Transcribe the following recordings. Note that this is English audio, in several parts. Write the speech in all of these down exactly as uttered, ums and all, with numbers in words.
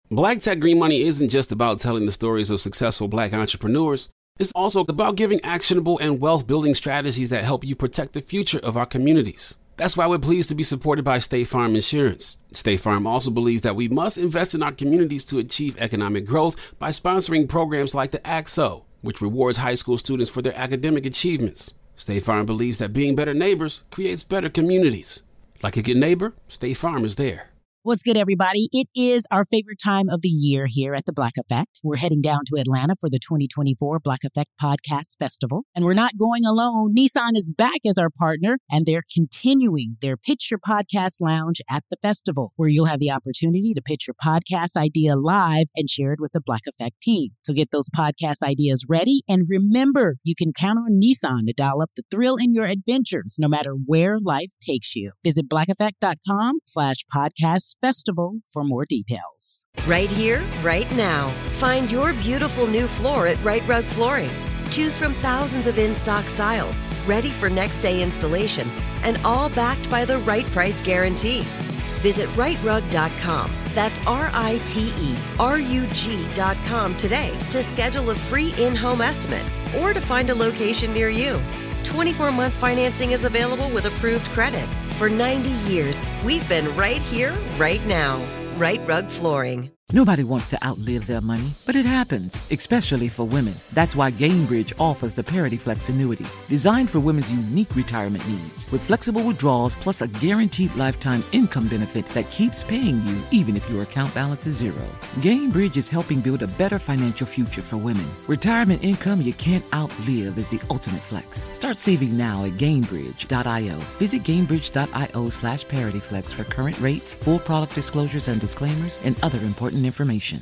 Black Tech Green Money isn't just about telling the stories of successful Black entrepreneurs. It's also about giving actionable and wealth-building strategies that help you protect the future of our communities. That's why we're pleased to be supported by State Farm Insurance. State Farm also believes that we must invest in our communities to achieve economic growth by sponsoring programs like the A C S O, which rewards high school students for their academic achievements. State Farm believes that being better neighbors creates better communities. Like a good neighbor, State Farm is there. What's good, everybody? It is our favorite time of the year here at the Black Effect. We're heading down to Atlanta for the twenty twenty-four Black Effect Podcast Festival. And we're not going alone. Nissan is back as our partner, and they're continuing their Pitch Your Podcast Lounge at the festival, where you'll have the opportunity to pitch your podcast idea live and share it with the Black Effect team. So get those podcast ideas ready. And remember, you can count on Nissan to dial up the thrill in your adventures, no matter where life takes you. Visit blackeffect.com slash podcast festival for more details. Right here, right now. Find your beautiful new floor at Right Rug Flooring. Choose from thousands of in-stock styles, ready for next day installation, and all backed by the right price guarantee. Visit right rug dot com. That's R I T E R U G dot com today to schedule a free in-home estimate or to find a location near you. twenty-four month financing is available with approved credit. For ninety years, we've been right here, right now. Right Rug Flooring. Nobody wants to outlive their money, but it happens, especially for women. That's why Gainbridge offers the Parity Flex annuity, designed for women's unique retirement needs, with flexible withdrawals plus a guaranteed lifetime income benefit that keeps paying you even if your account balance is zero. Gainbridge is helping build a better financial future for women. Retirement income you can't outlive is the ultimate flex. Start saving now at Gainbridge dot io. Visit Gainbridge dot io slash ParityFlex for current rates, full product disclosures and disclaimers, and other important information.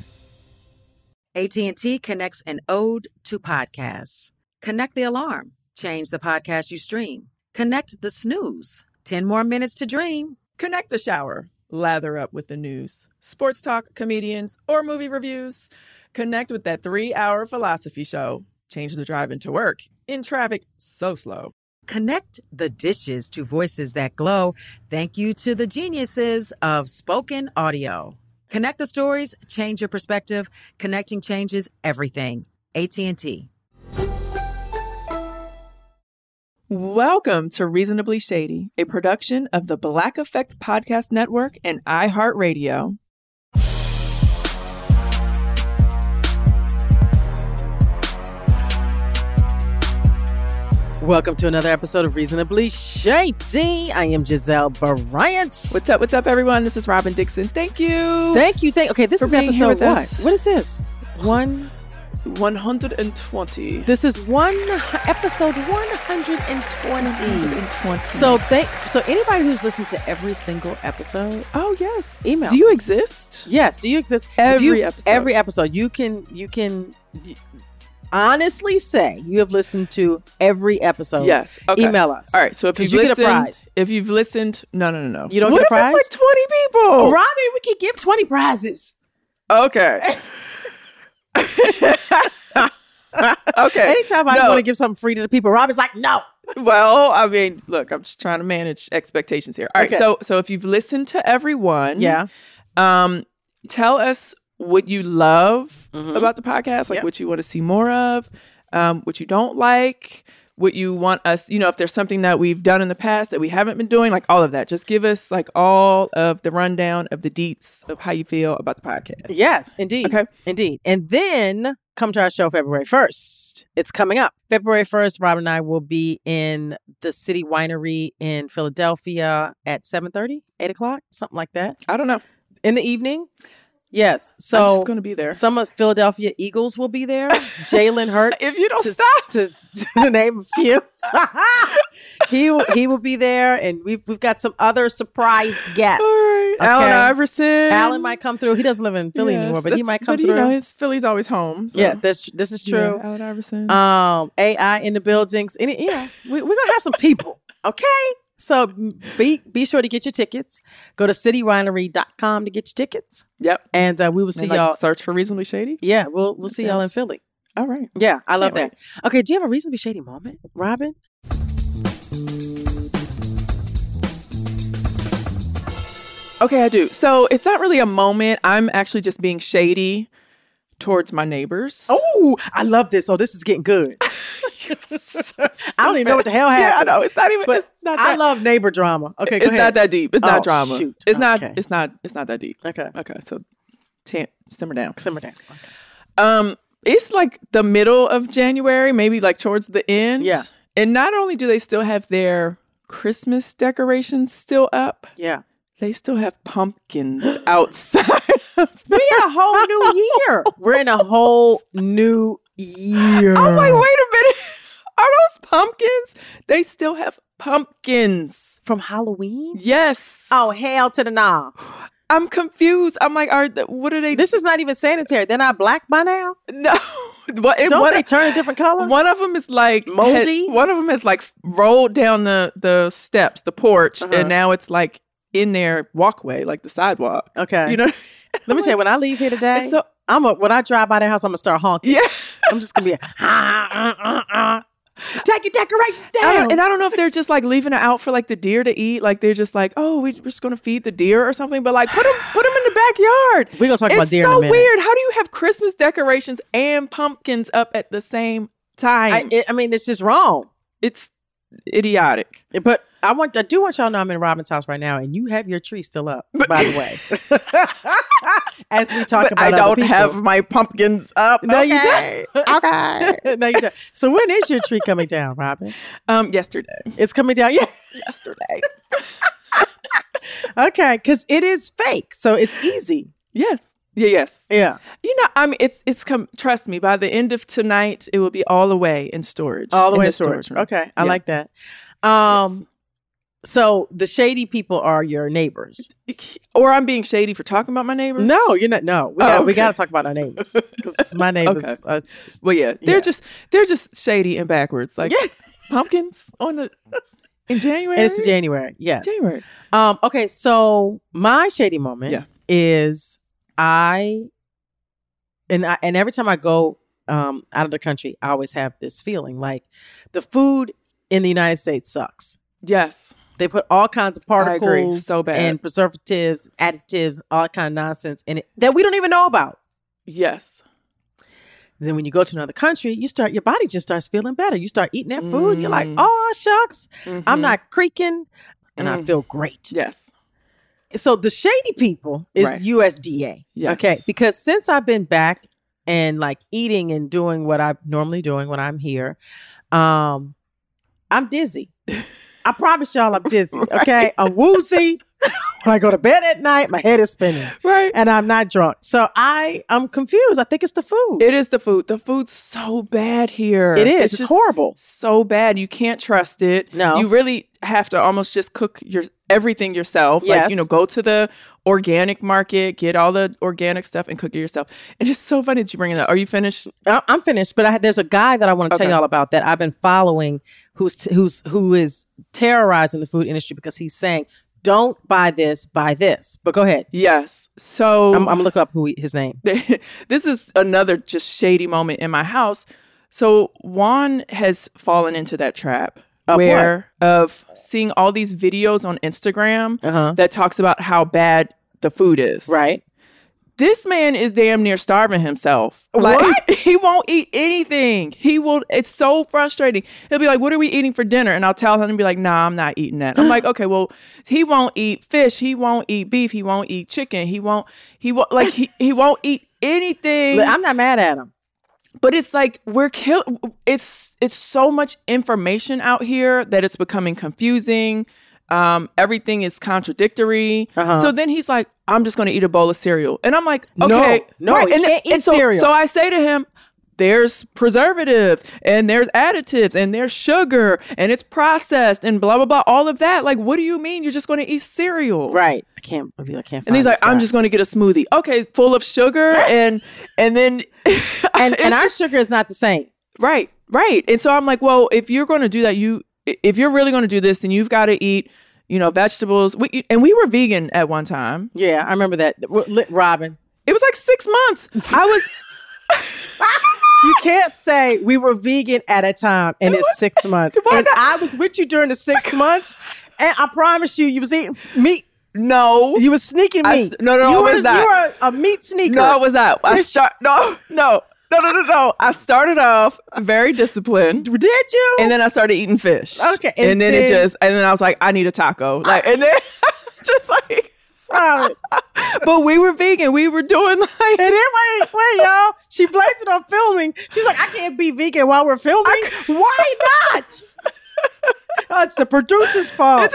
A T and T connects an ode to podcasts. Connect the alarm. Change the podcast you stream. Connect the snooze. ten more minutes to dream. Connect the shower. Lather up with the news. Sports talk, comedians, or movie reviews. Connect with that three-hour philosophy show. Change the drive into work. In traffic so slow. Connect the dishes to voices that glow. Thank you to the geniuses of spoken audio. Connect the stories, change your perspective. Connecting changes everything. A T and T. Welcome to Reasonably Shady, a production of the Black Effect Podcast Network and iHeartRadio. Welcome to another episode of Reasonably Shady. I am Giselle Bryant. What's up, what's up, everyone? This is Robin Dixon. Thank you. Thank you. Thank. Okay, this is episode what? Us. What is this? One... one hundred twenty. This is one episode one hundred twenty. one hundred twenty. So thank so anybody who's listened to every single episode. Oh yes. Email. Do you exist? Yes. Do you exist? Every you, episode. Every episode. You can you can honestly say you have listened to every episode. Yes. Okay. Email us. All right. So if you've you listened, get a prize. If you've listened, no, no, no, no. You don't what get a prize. What if it's like twenty people? Oh, Robbie, we can give twenty prizes. Okay. Okay. Anytime I no. want to give something free to the people, Rob is like, no. Well, I mean, look, I'm just trying to manage expectations here. All right. Okay. So, so if you've listened to everyone, Yeah. um, tell us what you love Mhm. about the podcast, like Yep. what you want to see more of, um, what you don't like, what you want us, you know, if there's something that we've done in the past that we haven't been doing, like all of that. Just give us like all of the rundown of the deets of how you feel about the podcast. Yes, indeed. Okay. Indeed. And then come to our show February first. It's coming up. February first, Rob and I will be in the City Winery in Philadelphia at seven thirty, eight o'clock, something like that. I don't know. In the evening. Yes. So I'm just going to be there. Some of Philadelphia Eagles will be there. Jalen Hurt. If you don't to, stop. To, to name a few. he, will- he will be there. And we've, we've got some other surprise guests. All right. Okay? Alan Iverson. Alan might come through. He doesn't live in Philly Yes, anymore, but he that's- might come but, through. You know, his Philly's always home. So. Yeah, this this is true. Yeah, Alan Iverson. Um, A I in the buildings. Any, you know, we, we're gonna have some people. Okay, so be be sure to get your tickets. Go to city winery dot com to get your tickets. Yep. And uh, we will see And, like, y'all. search for Reasonably Shady. Yeah, we'll we'll Makes see y'all in sense. Philly. All right. Yeah, I love Can't that. Okay, do you have a reasonably shady moment, Robin? Okay, I do. So it's not really a moment. I'm actually just being shady towards my neighbors. Oh, I love this. Oh, this is getting good. So I don't even know what the hell happened. Yeah, I know. It's not even. But it's not I that, love neighbor drama. Okay, go it's ahead. not that deep. It's Oh, not drama. shoot. It's not. Okay. It's not. It's not that deep. Okay. Okay. So, tam- simmer down. Simmer down. Okay. Um, it's like the middle of January, maybe like towards the end. Yeah. And not only do they still have their Christmas decorations still up, Yeah. they still have pumpkins outside. We in a whole new year. We're in a whole new year. I'm like, wait a minute. Are those pumpkins? They still have pumpkins. From Halloween? Yes. Oh, hell to the nah. I'm confused. I'm like, are the, what are they? This is not even sanitary. They're not black by now? No. What, Don't one, they turn a different color? One of them is like Moldy? had- one of them has like rolled down the, the steps, the porch, Uh-huh. and now it's like in their walkway, like the sidewalk. Okay. You know? Let me say, when I leave here today, It's so- I'm a, when I drive by their house, I'm gonna start honking. Yeah. I'm just gonna be, ah, ah, ah, ah. Take your decorations I down. don't, and I don't know if they're just like leaving it out for like the deer to eat. Like they're just like, oh, we- we're just going to feed the deer or something. But like, put them, put them in the backyard. We're gonna talk it's about deer so in a minute. weird. How do you have Christmas decorations and pumpkins up at the same time? I, it, I mean, it's just wrong. it's idiotic. But I want, I do want y'all to know I'm in Robin's house right now, and you have your tree still up. By the way, as we talk But about, I other don't people. have my pumpkins up. No, you Okay. don't. Okay. No, you don't. So when is your tree coming down, Robin? Um, yesterday. It's coming down. Yeah. Yesterday. Okay, because it is fake, so it's easy. Yes. Yeah. Yes. Yeah. You know, I mean, it's it's come. Trust me. By the end of tonight, it will be all the way in storage. All the in way in storage. room. Okay, I Yeah. like that. Um, Yes. So the shady people are your neighbors. Or I'm being shady for talking about my neighbors. No, you're not. No, we Oh, got we okay. got to talk about our neighbors because my neighbors. Okay. Uh, it's just- Well, yeah, they're Yeah. just they're just shady and backwards. Like Yeah. pumpkins on the in January. and it's January. Yes. January. Um. Okay. So my shady moment Yeah. is I, and I, and every time I go um out of the country, I always have this feeling like the food in the United States sucks. Yes. They put all kinds of I agree. particles So bad. and preservatives, additives, all kind of nonsense in it that we don't even know about. Yes. Then when you go to another country, you start your body just starts feeling better. You start eating that food, and you're like, Mm. oh shucks, I'm Mhm. not creaking, and I Mm. feel great. Yes. So the shady people is Right. U S D A. Yes. Okay, because since I've been back and like eating and doing what I'm normally doing when I'm here, um, I'm dizzy. I promise y'all I'm dizzy. Okay, I'm woozy. When I go to bed at night, my head is spinning. Right. And I'm not drunk. So I I'm confused. I think it's the food. It is the food. The food's so bad here. It is. It's just horrible. So bad. You can't trust it. No. You really have to almost just cook your everything yourself. Like, Yes. you know, go to the organic market, get all the organic stuff and cook it yourself. And it's so funny that you bring it up. Are you finished? I- I'm finished, but I, there's a guy that I want to Okay. tell y'all about that I've been following who's t- who's who is terrorizing the food industry because he's saying, don't buy this, buy this. But go ahead. Yes. So I'm, I'm gonna look up who he, his name. this is another just shady moment in my house. So Juan has fallen into that trap Of where of seeing all these videos on Instagram Uh-huh. that talks about how bad the food is. Right. This man is damn near starving himself. Like, What? he won't eat anything. He will. It's so frustrating. He'll be like, "What are we eating for dinner?" And I'll tell him and be like, "Nah, I'm not eating that." I'm like, "Okay, well, he won't eat fish. He won't eat beef. He won't eat chicken. He won't. He won't like he he won't eat anything." But I'm not mad at him. But it's like we're kill. It's it's so much information out here that it's becoming confusing. Um, everything is contradictory. Uh-huh. So then he's like, "I'm just going to eat a bowl of cereal," and I'm like, "Okay, No, no, you and, can't eat and so, cereal. So I say to him, "There's preservatives, and there's additives, and there's sugar, and it's processed, and blah blah blah. All of that. Like, what do you mean you're just going to eat cereal?" Right. I can't believe I can't find And he's like, this guy. "I'm just going to get a smoothie." Okay, full of sugar, and and then and it's and our just- sugar is not the same. Right, right. And so I'm like, well, if you're going to do that, you, if you're really going to do this, then you've got to eat, you know, vegetables. We, and we were vegan at one time. Yeah, I remember that. W- Robin, It was like six months. I was, you can't say we were vegan at a time and it's six months. Why And not? I was with you during the six months, and I promise you, you was eating meat No. You were sneaking I meat. st- no, no, you I were, was not. You were a meat sneaker. No, I was not. I start. No, no, no, no, no, no. I started off very disciplined. Did you? And then I started eating fish. Okay. And, And then, then- it just, and then I was like, I need a taco. Like, and then just like, Robin. but we were vegan. We were doing like, And then wait, wait, y'all. She blamed it on filming. She's like, I can't be vegan while we're filming. Why not? Oh, it's the producer's fault.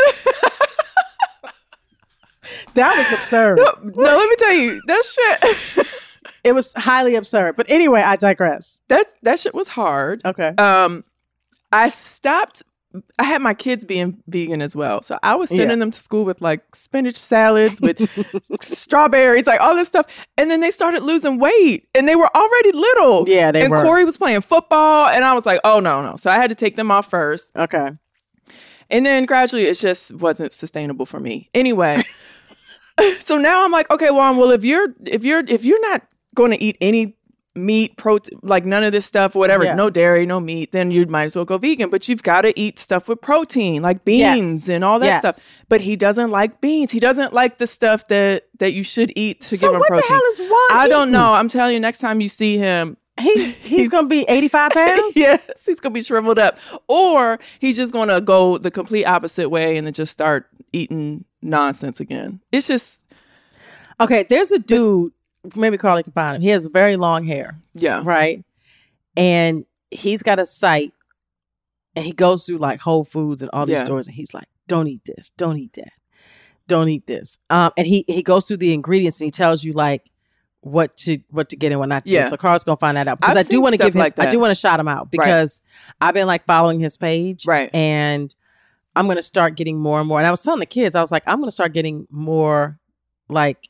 That was absurd. no, no, let me tell you, that shit, It was highly absurd. But anyway, I digress. that, that shit was hard. Okay. Um, I stopped. I had my kids being vegan as well. So I was sending Yeah. them to school with like spinach salads with strawberries, like all this stuff. And then they started losing weight and they were already little. Yeah, they and were. Corey was playing football and I was like, oh, no, no. So I had to take them off first. Okay. And then gradually it just wasn't sustainable for me. Anyway, so now I'm like, okay, well, well, if you're if you're if you're not going to eat any meat, protein, like none of this stuff, whatever, Yeah. no dairy, no meat, then you might as well go vegan. But you've got to eat stuff with protein, like beans Yes. and all that Yes. stuff. But he doesn't like beans. He doesn't like the stuff that that you should eat to So give him what protein. the hell is Juan I don't eating? know. I'm telling you, next time you see him, He, he's going to be eighty-five pounds? yes, he's gonna be shriveled up, or he's just gonna go the complete opposite way and then just start eating nonsense again. It's just, Okay, there's a dude, maybe Carly can find him. He has very long hair, yeah, right? And he's got a site and he goes through like Whole Foods and all these Yeah. stores and he's like, don't eat this, don't eat that, don't eat this. Um, and he he goes through the ingredients and he tells you like what to what to get and what not to Yeah. get. So Carl's gonna find that out. Because I've I do seen want to stuff give him like I that. do want to shout him out because I've been like following his page. Right. And I'm gonna start getting more and more. And I was telling the kids, I was like, I'm gonna start getting more like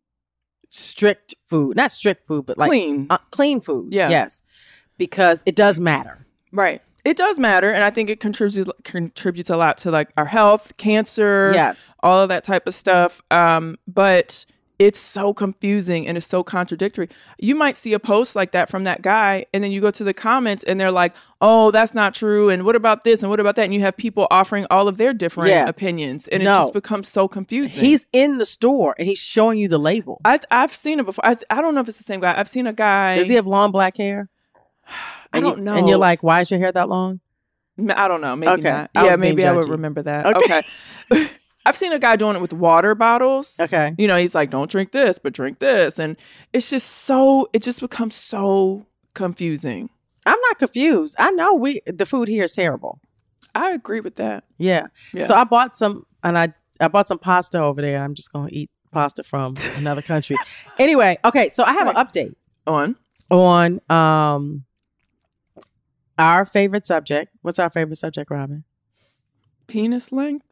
strict food. Not strict food, but like clean, uh, clean food. Yeah. Yes. Because it does matter. right? It does matter, and I think it contributes contributes a lot to like our health, cancer, Yes. all of that type of stuff. Um, but it's so confusing and it's so contradictory. You might see a post like that from that guy, and then you go to the comments and they're like, oh, that's not true. And what about this? And what about that? And you have people offering all of their different Yeah. opinions. And No. it just becomes so confusing. He's in the store and he's showing you the label. I, I've seen it before. I, I don't know if it's the same guy. I've seen a guy. Does he have long black hair? I And don't you- know. And you're like, why is your hair that long? I don't know. Maybe Okay. not. I was Yeah, being maybe I would judgy. remember that. Okay. Okay. I've seen a guy doing it with water bottles. Okay. You know, he's like, don't drink this, but drink this. And it's just so, it just becomes so confusing. I'm not confused. I know we the food here is terrible. I agree with that. Yeah. Yeah. So I bought some and I I bought some pasta over there. I'm just gonna eat pasta from another country. Anyway, okay, so I have an update On? on um our favorite subject. What's our favorite subject, Robin? Penis length?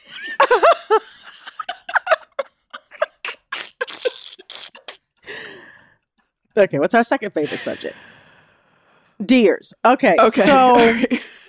Okay, what's our second favorite subject? Deers. Okay. Okay. So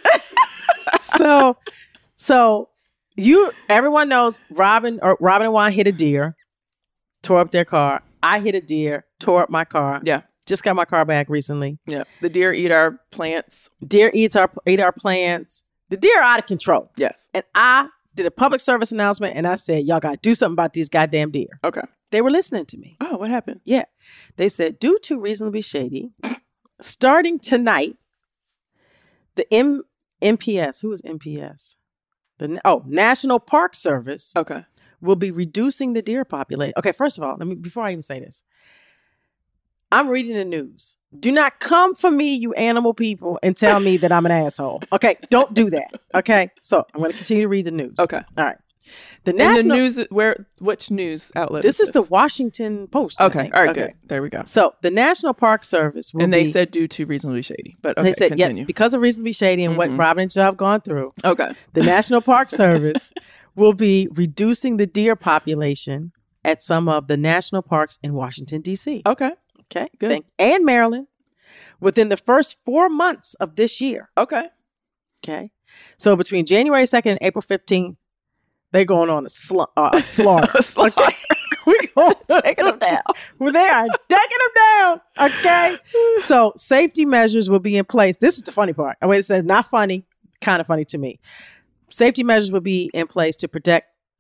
so so you everyone knows Robin or Robin and Juan hit a deer, tore up their car. I hit a deer, tore up my car. Yeah. Just got my car back recently. Yeah. The deer eat our plants. Deer eats our ate our plants. The deer are out of control. Yes. And I did a public service announcement and I said, y'all gotta do something about these goddamn deer. Okay. They were listening to me. Oh, what happened? Yeah. They said, due to Reasonably Shady, starting tonight, the M- NPS, who is N P S? The oh, National Park Service Okay. will be reducing the deer population. Okay, first of all, let me before I even say this. I'm reading the news. Do not come for me, you animal people, and tell me that I'm an asshole. Okay, don't do that. Okay, so I'm going to continue to read the news. Okay. All right. The And national the news, where, which news outlet This is is the Washington Post. I Okay. think. All right, Okay. good. There we go. So the National Park Service will And they be- said due to Reasonably Shady. But okay, they said continue. yes because of Reasonably Shady and what Mhm. Robin and Joe have gone through. Okay. The National Park Service will be reducing the deer population at some of the national parks in Washington D C. Okay. Okay, Good. Thank- and Maryland within the first four months of this year. Okay. Okay, so between January second and April fifteenth, they're going on a, sl- uh, a slaughter. A slaughter. Okay? We're going taking them down. Well, they are taking them down. Okay, so safety measures will be in place. This is the funny part. I mean, it says not funny, kind of funny to me. Safety measures will be in place to protect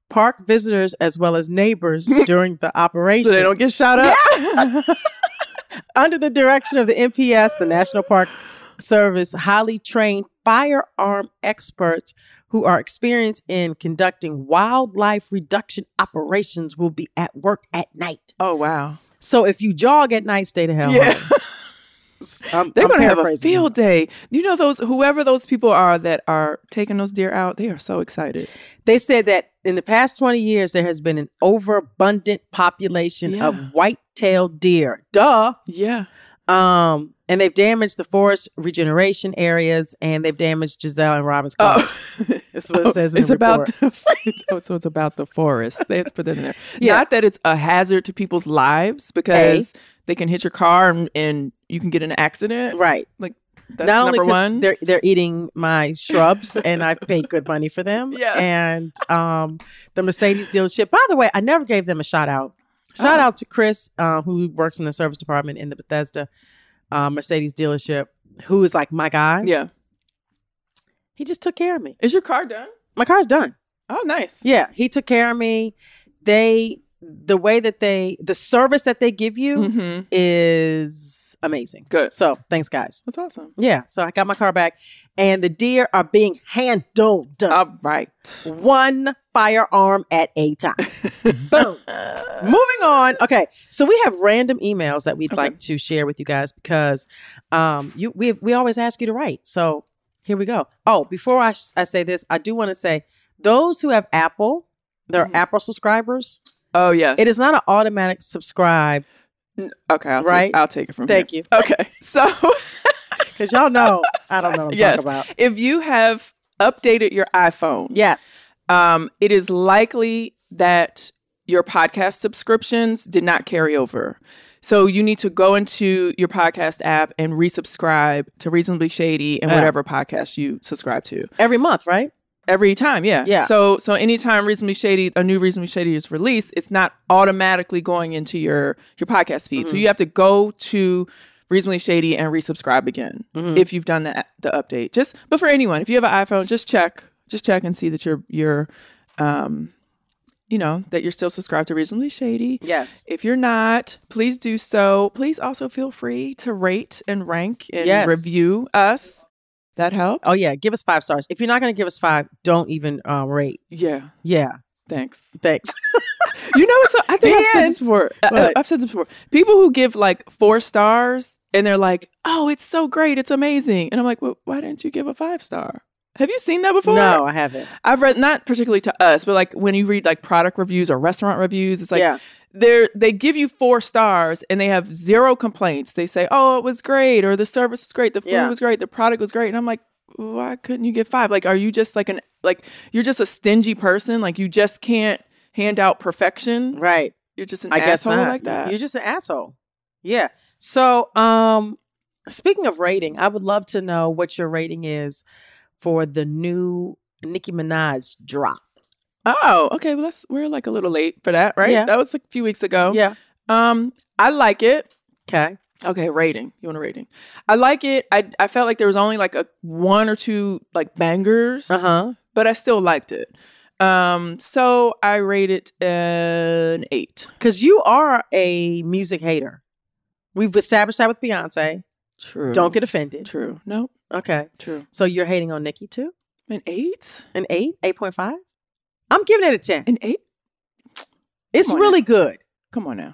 park visitors as well as neighbors during the operation. So they don't get shot up? Yes! Under the direction of the N P S, the National Park Service, highly trained firearm experts who are experienced in conducting wildlife reduction operations will be at work at night. Oh, wow. So if you jog at night, stay the hell Yeah. home. I'm, They're I'm going to have a paraphrasing field day. You know, those whoever those people are that are taking those deer out, they are so excited. They said that in the past twenty years, there has been an overabundant population Yeah. of white-tailed deer. Duh. Yeah. Um, and they've damaged the forest regeneration areas, and they've damaged Giselle and Robin's cars. Oh. That's what it says in it's the about report. the, oh, so it's about the forest. They have to put that in there. Yeah. Not that it's a hazard to people's lives because they can hit your car and, and you can get in an accident. Right. Like that's Not only number 'cause one. they're they're eating my shrubs, and I've paid good money for them. Yeah. And um, the Mercedes dealership. By the way, I never gave them a shout out. Shout Oh. out to Chris, uh, who works in the service department in the Bethesda uh, Mercedes dealership, who is like my guy. Yeah. He just took care of me. Is your car done? My car's done. Oh, nice. Yeah, he took care of me. They, the way that they, the service that they give you Mm-hmm. is amazing. Good. So thanks, guys. That's awesome. Yeah, so I got my car back, and the deer are being handled. All right. One firearm at a time. Boom. Moving on. Okay, so we have random emails that we'd Okay. like to share with you guys because um, you we we always ask you to write. So here we go. Oh, before I I say this, I do want to say those who have Apple, they're Mhm. Apple subscribers. Oh, yes. It is not an automatic subscribe. N- Okay. I'll Right? Take, I'll take it from Thank here. you. Okay. So Because y'all know I don't know what I'm yes, talking about. if you have updated your iPhone, Yes. um, it is likely that your podcast subscriptions did not carry over. So you need to go into your podcast app and resubscribe to Reasonably Shady and Yeah. whatever podcast you subscribe to. Every month, right? Every time, yeah. Yeah. So so anytime Reasonably Shady, a new Reasonably Shady is released, it's not automatically going into your your podcast feed. So Mhm. you have to go to Reasonably Shady and resubscribe again Mhm. if you've done the the update. Just but for anyone, if you have an iPhone, just check, just check and see that you're you're um you know, that you're still subscribed to Reasonably Shady. Yes. If you're not, please do so. Please also feel free to rate and rank and Yes. review us. That helps. Oh yeah, give us five stars. If you're not going to give us five, don't even uh, rate. yeah. Yeah, Thanks. thanks. You know what's so, I think The I've said end. this before. I, What? I've said this before. People who give like four stars and they're like, "Oh, it's so great, it's amazing," and I'm like, "Well, why didn't you give a five star?" Have you seen that before? No, I haven't. I've read not particularly to us, but like when you read like product reviews or restaurant reviews, it's like Yeah. they're they give you four stars and they have zero complaints. They say, "Oh, it was great," or "The service was great, the food Yeah. was great, the product was great," and I'm like, why couldn't you get five? Like, are you just like an like you're just a stingy person? Like you just can't hand out perfection? Right. You're just an I guess asshole not. like that. You're just an asshole. Yeah. So, um, speaking of rating, I would love to know what your rating is for the new Nicki Minaj drop. Oh, okay. Well, that's we're like a little late for that, right? Yeah. That was like a few weeks ago. Yeah. Um, I like it. Okay. Okay, rating. You want a rating? I like it. I I felt like there was only like a one or two like bangers, Uh huh. but I still liked it. Um, so I rate it an eight. Because you are a music hater. We've established that with Beyonce. True. Don't get offended. True. No. Okay. True. So you're hating on Nicki too? An eight. An eight? eight point five? I'm giving it a ten. An eight. It's Come on really good. Come on now.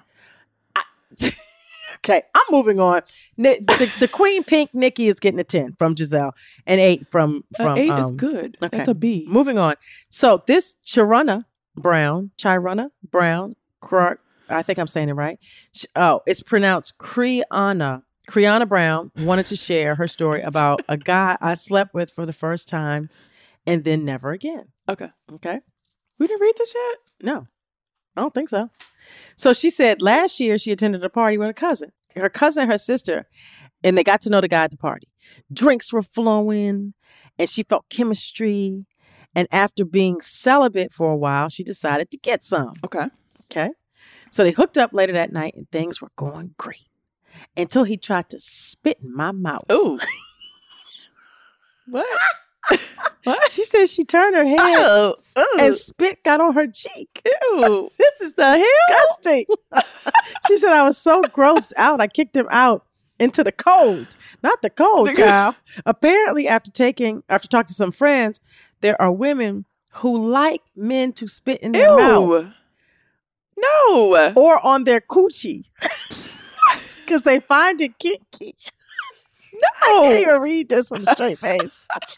Okay, I'm moving on. Ni- The, the Queen Pink Nicki is getting a ten from Giselle, an eight from from An eight is um, good. okay. That's a B. Moving on. So this Chirunna Brown, Chirunna Brown, Cra- I think I'm saying it right. Sh- Oh, it's pronounced Creana. Creana Brown wanted to share her story about a guy I slept with for the first time and then never again. Okay. Okay. We didn't read this yet. No, I don't think so. So she said last year she attended a party with a cousin, her cousin and her sister, and they got to know the guy at the party. Drinks were flowing and she felt chemistry. And after being celibate for a while, she decided to get some. Okay. Okay. So they hooked up later that night and things were going great until he tried to spit in my mouth. Ooh. What? What? She said she turned her head Oh, oh. and spit got on her cheek. Ew. This is the disgusting. She said I was so grossed out. I kicked him out into the cold. Not the cold, child. Apparently, after taking after talking to some friends, there are women who like men to spit in their Ew. mouth. No. Or on their coochie. Because they find it kinky. No. I can't even read this with a straight face.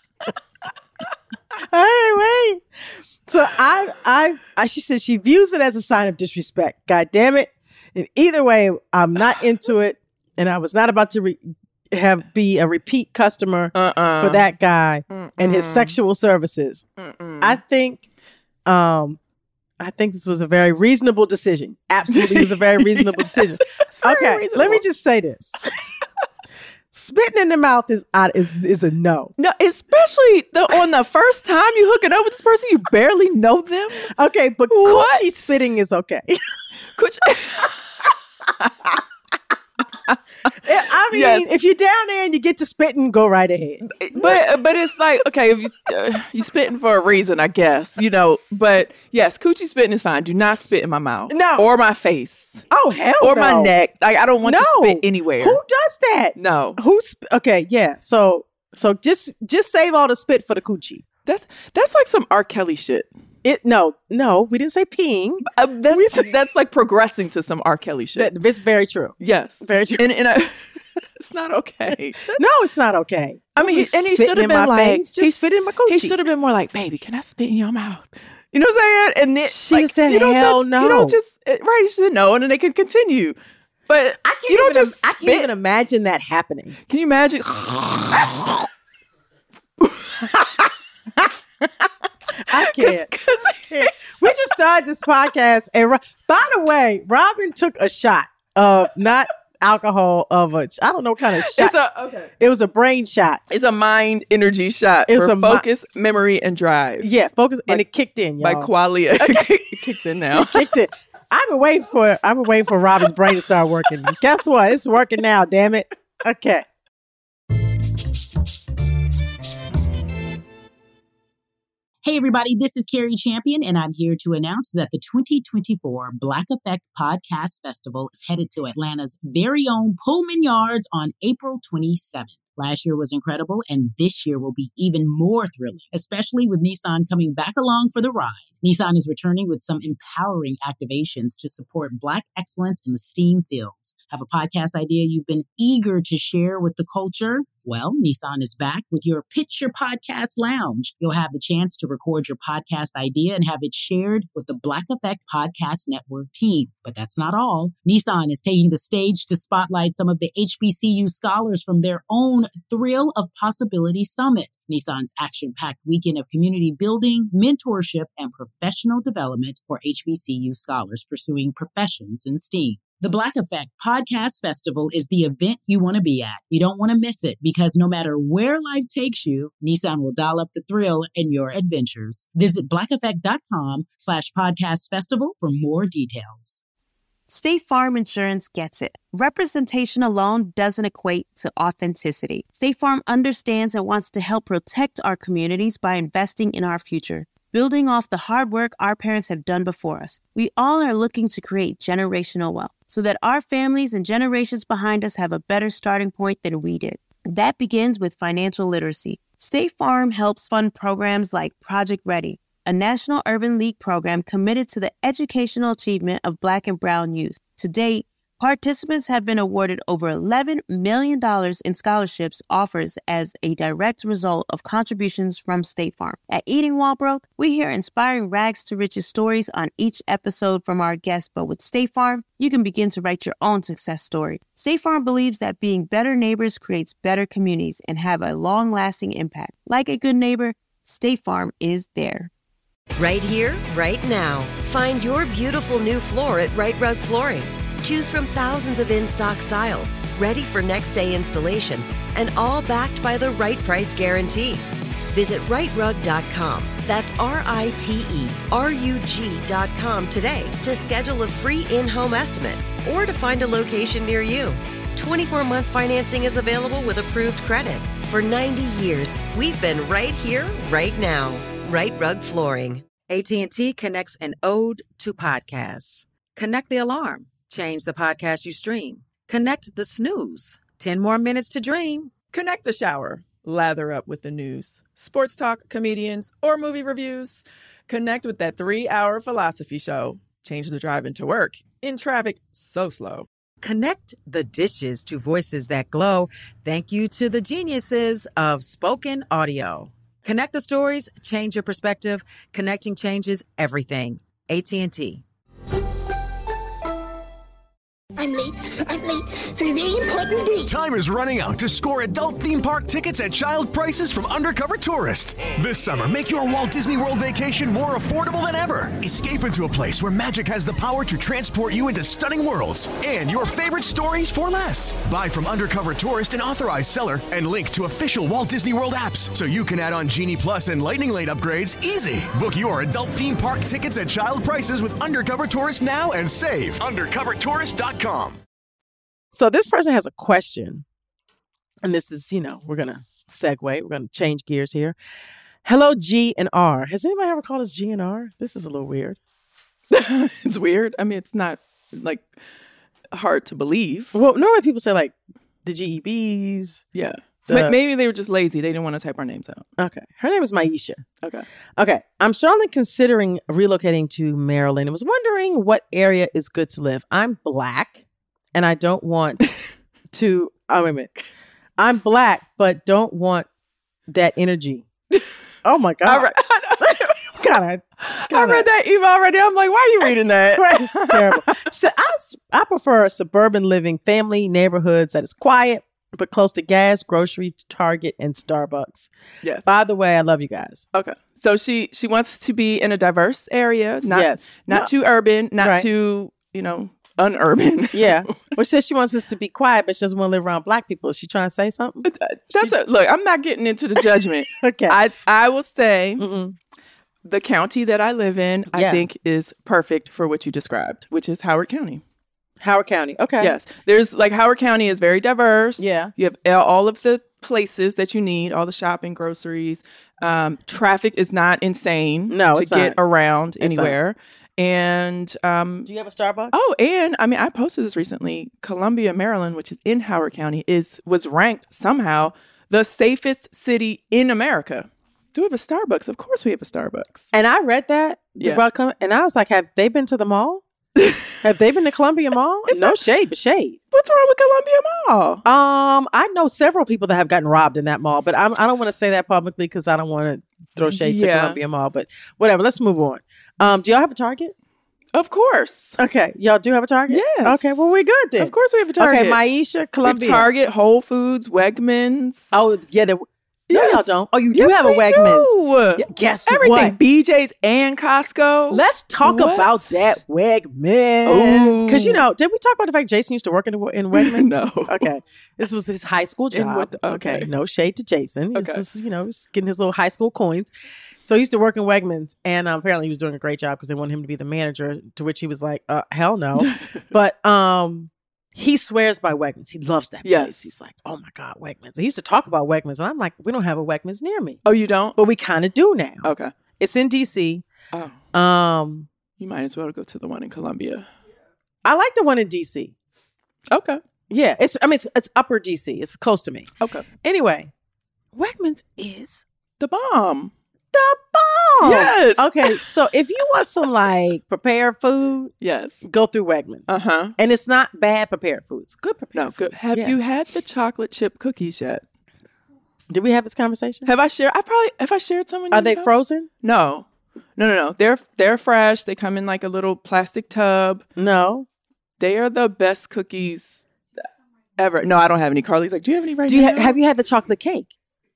Anyway, so I, I, I, she said she views it as a sign of disrespect. God damn it! And either way, I'm not into it, and I was not about to re- have be a repeat customer uh-uh. for that guy Mm-mm. and his sexual services. Mm-mm. I think, um, I think this was a very reasonable decision. Absolutely, was a very reasonable decision. very Okay, reasonable. let me just say this. Spitting in the mouth is uh, is is a no. No, especially the, on the first time you hooking up with this person, you barely know them. Okay, but What? coochie spitting is okay. Could you- I mean, Yes. if you're down there and you get to spitting, go right ahead. but but it's like, okay, if you uh, you spitting for a reason, I guess, you know. But yes, coochie spitting is fine. Do not spit in my mouth, No. or my face, Oh hell, or no. my neck. Like I don't want No. you to spit anywhere. Who does that? No, Who's okay? Yeah. So so just just save all the spit for the coochie. that's that's like some R. Kelly shit. It no no we didn't say peeing. Uh, that's that's like progressing to some R. Kelly shit. That, that's very true. Yes, Very true. and and I, it's not okay. No, it's not okay. I mean, Don't he, be and he spitting should have in been my like, face. Just he, spit in my coochie. he should have been more like, baby, can I spit in your mouth? You know what I'm saying? And then She like, said, you don't hell just, no. You don't just uh, right. You said no, and then they can continue. But I can't you don't even, just I can't spit. even imagine that happening. Can you imagine? I can't. Cause, 'cause- We just started this podcast, and Ro- by the way, Robin took a shot of not alcohol of a I don't know what kind of shot. it's a okay. It was a brain shot. It's a mind energy shot It's for a mi- focus, memory, and drive. Yeah, focus, By- and it kicked in, by y'all. Qualia. It kicked in now. Kicked in. I've been waiting for I've been waiting for Robin's brain to start working. Guess what? It's working now. Damn it. Okay. Hey, everybody, this is Carrie Champion, and I'm here to announce that the twenty twenty-four Black Effect Podcast Festival is headed to Atlanta's very own Pullman Yards on April twenty-seventh. Last year was incredible, and this year will be even more thrilling, especially with Nissan coming back along for the ride. Nissan is returning with some empowering activations to support Black excellence in the STEAM fields. Have a podcast idea you've been eager to share with the culture? Well, Nissan is back with your Pitch Your Podcast Lounge. You'll have the chance to record your podcast idea and have it shared with the Black Effect Podcast Network team. But that's not all. Nissan is taking the stage to spotlight some of the H B C U scholars from their own Thrill of Possibility Summit. Nissan's action-packed weekend of community building, mentorship, and professional development for H B C U scholars pursuing professions in STEAM. The Black Effect Podcast Festival is the event you want to be at. You don't want to miss it because no matter where life takes you, Nissan will dial up the thrill in your adventures. Visit blackeffect.com slash podcast festival for more details. State Farm Insurance gets it. Representation alone doesn't equate to authenticity. State Farm understands and wants to help protect our communities by investing in our future. Building off the hard work our parents have done before us, we all are looking to create generational wealth so that our families and generations behind us have a better starting point than we did. That begins with financial literacy. State Farm helps fund programs like Project Ready, a National Urban League program committed to the educational achievement of Black and Brown youth. To date, participants have been awarded over eleven million dollars in scholarships offers as a direct result of contributions from State Farm. At Eating While Broke, we hear inspiring rags to riches stories on each episode from our guests, but with State Farm, you can begin to write your own success story. State Farm believes that being better neighbors creates better communities and have a long-lasting impact. Like a good neighbor, State Farm is there. Right here, right now. Find your beautiful new floor at Right Rug Flooring. Choose from thousands of in-stock styles, ready for next day installation, and all backed by the right price guarantee. Visit right rug dot com. That's R I T E R U G dot com today to schedule a free in-home estimate or to find a location near you. twenty-four month financing is available with approved credit. For ninety years, we've been right here, right now. Right Rug Flooring. A T and T connects an ode to podcasts. Connect the alarm. Change the podcast you stream. Connect the snooze. ten more minutes to dream. Connect the shower. Lather up with the news. Sports talk, comedians, or movie reviews. Connect with that three-hour philosophy show. Change the drive into work. In traffic so slow. Connect the dishes to voices that glow. Thank you to the geniuses of spoken audio. Connect the stories, change your perspective. Connecting changes everything. A T and T. I'm late. I'm late for a very important date. Time is running out to score adult theme park tickets at child prices from Undercover Tourist. This summer, make your Walt Disney World vacation more affordable than ever. Escape into a place where magic has the power to transport you into stunning worlds and your favorite stories for less. Buy from Undercover Tourist, an authorized seller, and link to official Walt Disney World apps so you can add on Genie Plus and Lightning Lane upgrades easy. Book your adult theme park tickets at child prices with Undercover Tourist now and save. undercover tourist dot com. So this person has a question, and this is, you know, we're going to segue. We're going to change gears here. Hello, G and R. Has anybody ever called us G and R? This is a little weird. It's weird. I mean, it's not, like, hard to believe. Well, normally people say, like, the G E Bs. Yeah. The... But maybe they were just lazy. They didn't want to type our names out. Okay. Her name is Maisha. Okay. Okay. I'm strongly considering relocating to Maryland and was wondering what area is good to live. I'm Black. And I don't want to, oh, wait a minute. I'm Black, but don't want that energy. Oh, my God. I, re- God, I, God, I read that email already. I'm like, why are you reading that? It's terrible. She said, I, I prefer suburban living, family neighborhoods that is quiet, but close to gas, grocery, Target, and Starbucks. Yes. By the way, I love you guys. Okay. So she she wants to be in a diverse area, not, yes. not no. too urban, not right. too, you know, unurban. Yeah. Well, says she wants us to be quiet, but she doesn't want to live around Black people. Is she trying to say something? That's she... a, look, I'm not getting into the judgment. Okay. I, I will say Mm-mm. the county that I live in, Yeah. I think is perfect for what you described, which is Howard County. Howard County. Okay. Yes. There's like Howard County is very diverse. Yeah. You have all of the places that you need, all the shopping, groceries. Um, traffic is not insane No, to it's get not. around It's anywhere. And um, do you have a Starbucks? Oh, and I mean, I posted this recently. Columbia, Maryland, which is in Howard County, is was ranked somehow the safest city in America. Do we have a Starbucks? Of course we have a Starbucks. And I read that. Yeah. About, and I was like, have they been to the mall? Have they been to Columbia Mall? It's no not- shade, but shade. What's wrong with Columbia Mall? Um, I know several people that have gotten robbed in that mall, but I'm, I don't want to say that publicly because I don't want to throw shade Yeah. to Columbia Mall. But whatever, let's move on. Um, do y'all have a Target? Of course. Okay, y'all do have a Target? Yes. Okay, well we're good then. Of course we have a Target. Okay, Maisha, We have Columbia. Target, Whole Foods, Wegmans. Oh yeah, the, no, Yes. y'all don't. Oh, you do Yes, have a we Wegmans. do. Yeah, guess Everything. what? B J's and Costco. Let's talk What? about that Wegmans. Because, you Ooh. know, did we talk about the fact Jason used to work in, in Wegmans? No. Okay. This was his high school In job. what- okay. okay. No shade to Jason. He's Okay. just, you know, he's getting his little high school coins. So he used to work in Wegmans. And um, apparently he was doing a great job because they wanted him to be the manager, to which he was like, uh, hell no. But um, he swears by Wegmans. He loves that place. Yes. He's like, oh my God, Wegmans. He used to talk about Wegmans. And I'm like, we don't have a Wegmans near me. Oh, you don't? But we kind of do now. Okay. It's in D C. Oh, Um, you might as well go to the one in Columbia. I like the one in D C. Okay. Yeah, it's. I mean, it's, it's upper D C. It's close to me. Okay. Anyway, Wegmans is The bomb. the bomb. Yes. Okay, so if you want some like prepared food, Yes. go through Wegmans. Uh huh. And it's not bad prepared food. It's good prepared No, food. good. Have Yeah. you had the chocolate chip cookies yet? Did we have this conversation? Have I shared? I probably have I shared some with Are you they about? frozen? No, no, no, no. They're they're fresh. They come in like a little plastic tub. No. They are the best cookies ever. No, I don't have any. Carly's like, do you have any right Do you now? ha- have you had the chocolate cake?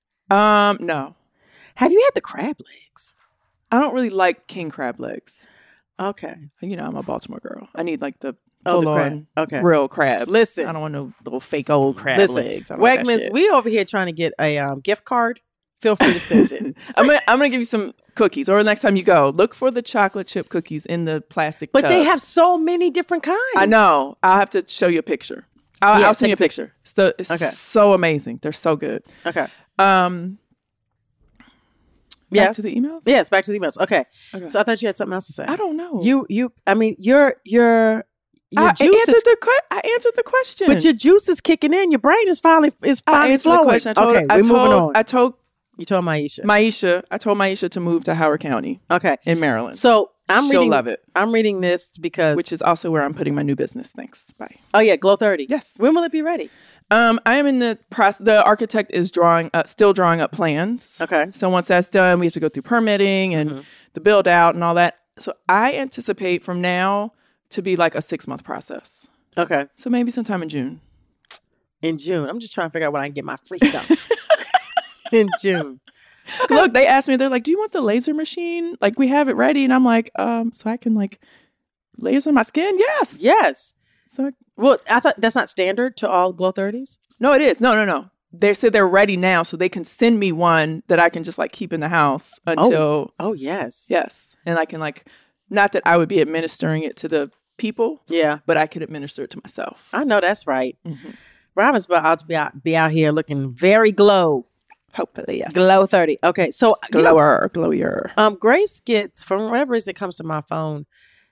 Um, no. Have you had the crab legs? I don't really like king crab legs. Okay. You know, I'm a Baltimore girl. I need like the Oh, the full crab. on Okay. real crab. Listen. I don't want no little fake old crab Listen, legs. I don't want that Wegmans, shit. we over here trying to get a um, gift card. Feel free to send it. I'm gonna I'm gonna give you some cookies, or next time you go, look for the chocolate chip cookies in the plastic But tub. they have so many different kinds. I know. I'll have to show you a picture. I'll, Yeah, I'll send take you a a picture. picture. It's, the, it's Okay. so amazing. They're so good. Okay. Um, yes. Back to the emails? Yes, back to the emails. Okay. Okay. So I thought you had something else to say. I don't know. You, you, I mean, your, your, your I juice answered is, the que- I answered the question. but your juice is kicking in. Your brain is finally, is I finally answered the flowing. question. I told, okay, I we're told, moving on. I told you told Maisha. Maisha, I told Maisha to move to Howard County. Okay. In Maryland. So I'm She'll reading, love it. I'm reading this because, Which is also where I'm putting my new business. Thanks. Bye. oh yeah, Glow thirty. Yes. When will it be ready? Um, I am in the process. The architect is drawing, uh, still drawing up plans. Okay. So once that's done, we have to go through permitting and Mm-hmm. the build out and all that. So I anticipate from now to be like a six month process. Okay. So maybe sometime in June. In June. I'm just trying to figure out when I can get my free stuff. In June. Look, they asked me, they're like, do you want the laser machine? Like, we have it ready. And I'm like, um, so I can like laser my skin? Yes. Yes. So I- Well, I thought that's not standard to all Glow thirties. no, it is. No, no, no. They said they're ready now, so they can send me one that I can just like keep in the house until Oh, yes. yes, and I can like, not that I would be administering it to the people, Yeah. but I could administer it to myself. I know that's right. Mhm. Robin's about to be out, be out here looking very glow. Hopefully, yes. Glow thirty. Okay. So, you know, Glower, glowier. um, Grace gets, from whatever reason it comes to my phone,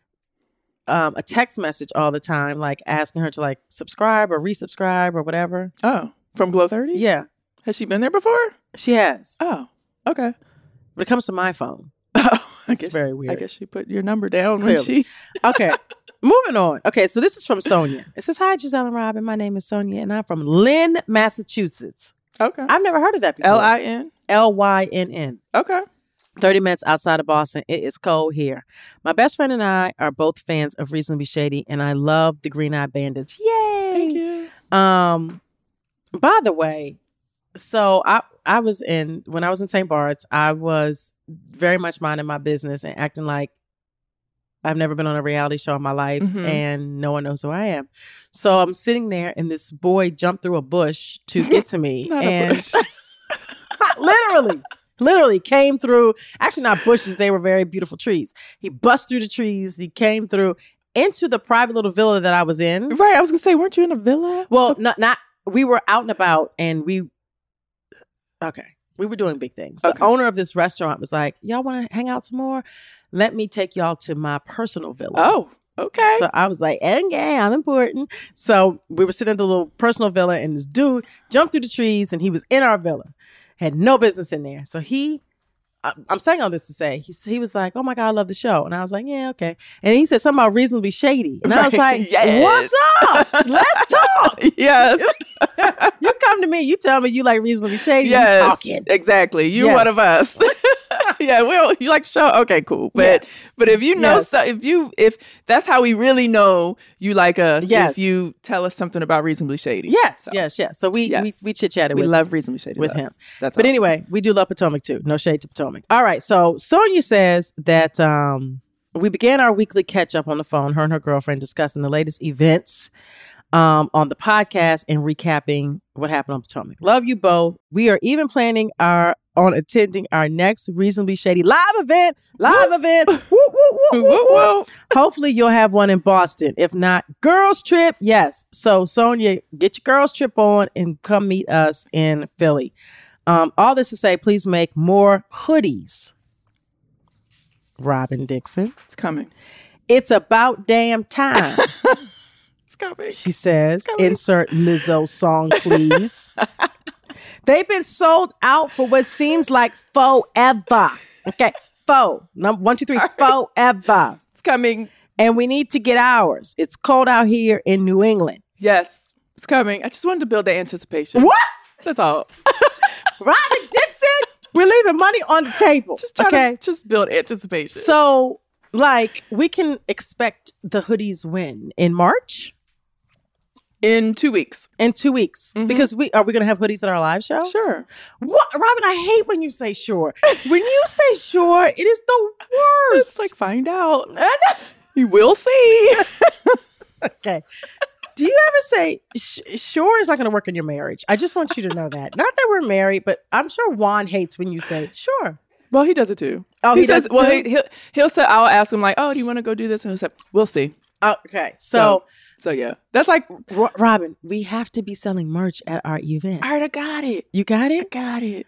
um, a text message all the time, like asking her to like subscribe or resubscribe or whatever. Oh, from Glow thirty? Yeah. Has she been there before? She has. Oh, okay. But it comes to my phone. Oh, I It's guess, very weird. I guess she put your number down Clearly. when she. Okay. Moving on. Okay, so this is from Sonia. It says, "Hi, Giselle and Robin. My name is Sonia, and I'm from Lynn, Massachusetts. Okay. I've never heard of that before. L I N. L Y N N. Okay. thirty minutes outside of Boston. It is cold here. My best friend and I are both fans of Reasonably Shady, and I love the Green Eye Bandits. Yay! Thank you. Um, by the way, so I I was in when I was in Saint Bart's, I was very much minding my business and acting like I've never been on a reality show in my life Mhm. and no one knows who I am. So I'm sitting there and this boy jumped through a bush to get to me. Not a and bush. literally, literally came through, actually not bushes, they were very beautiful trees. He bust through the trees, he came through into the private little villa that I was in. Right. I was gonna say, weren't you in a villa? Well, not not we were out and about and we okay. We were doing big things. The Okay. owner of this restaurant was like, "Y'all want to hang out some more? Let me take y'all to my personal villa." Oh, okay. So I was like, okay, I'm important. So we were sitting in the little personal villa and this dude jumped through the trees and he was in our villa. Had no business in there. So he, I- I'm saying all this to say, he, he was like, "Oh my God, I love the show." And I was like, "Yeah, okay." And he said something about Reasonably Shady. And I was Right. like, Yes. "What's up? Let's talk." Yes. You come to me, you tell me you like Reasonably Shady, Yes. you talking. Exactly. You're Yes. one of us. Yeah, well, you like the show? Okay, cool. But Yeah. but if you know Yes. so, if you if that's how we really know you like us, Yes. if you tell us something about Reasonably Shady. Yes, So, yes, yes. So we Yes. we, we chit chatted We with love Reasonably Shady with love. him. That's But awesome. anyway, we do love Potomac too. No shade to Potomac. All right. So Sonia says that um, we began our weekly catch up on the phone, her and her girlfriend discussing the latest events um, on the podcast and recapping what happened on Potomac. Love you both. We are even planning our on attending our next Reasonably Shady live event. Live event. Woo, woo, woo, woo, Woo, woo. woo. Hopefully you'll have one in Boston. If not, girls trip. Yes. So Sonia, get your girls trip on and come meet us in Philly. Um, all this to say, please make more hoodies. Robin Dixon. It's coming. It's about damn time. It's coming. She says, coming. insert Lizzo song, please. They've been sold out for what seems like forever. Okay. Fo. Number one, two, three, forever. It's coming. And we need to get ours. It's cold out here in New England. Yes. It's coming. I just wanted to build that anticipation. What? That's all. Robin Dixon, we're leaving money on the table. Just try okay. to just build anticipation. So, like, we can expect the hoodies when? In March? In two weeks. In two weeks. Mhm. Because we are we gonna have hoodies at our live show? Sure. What Robin, I hate when you say sure. When you say sure, it is the worst. It's like, find out. You will see. Okay. Do you ever say sh- sure is not going to work in your marriage? I just want you to know that. Not that we're married, but I'm sure Juan hates when you say sure. Well, he does it too. Oh, he does it Well, too? he, he'll, he'll say, I'll ask him like, oh, do you want to go do this? And he'll say, we'll see. Okay, so, So, so yeah, that's like, R- Robin, we have to be selling merch at our event. all right, I got it. You got I it? got it.